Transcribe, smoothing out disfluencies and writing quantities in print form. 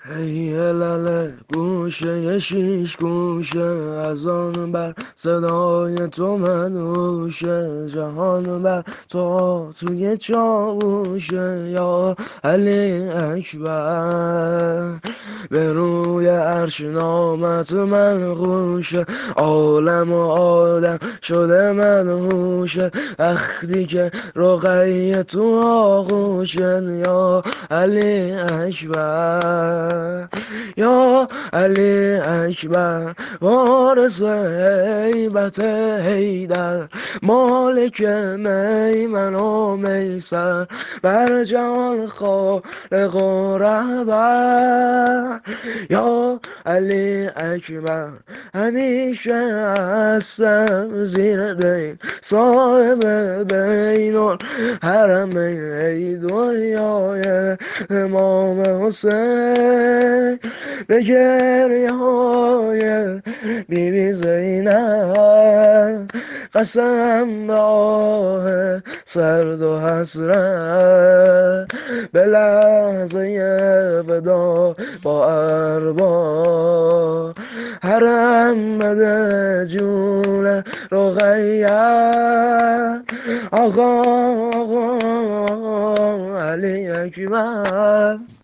هی لاله گوشه شیش گوشه از آن بر صدای تو منوشه جهان بر توی چاوشه یا علی اکبر به روی عرش نامت منقوشه عالم و آدم شده منهوشه وقتی که رقیه تو آغوشه یا علی اکبر یا علی اکبر وارث هیبت حیدر مالک میمن و میسر بر جهان خالق و رهبر یا علی اکبر همیشه هستم زیر دین صاحب بین الحرمین ای دنیای امام حسین به گریه های بی بی زینب قسم به آه سرد و حسرت به لحظه ودا با ارباب حرم بده جون رقیه آقا علی اکبر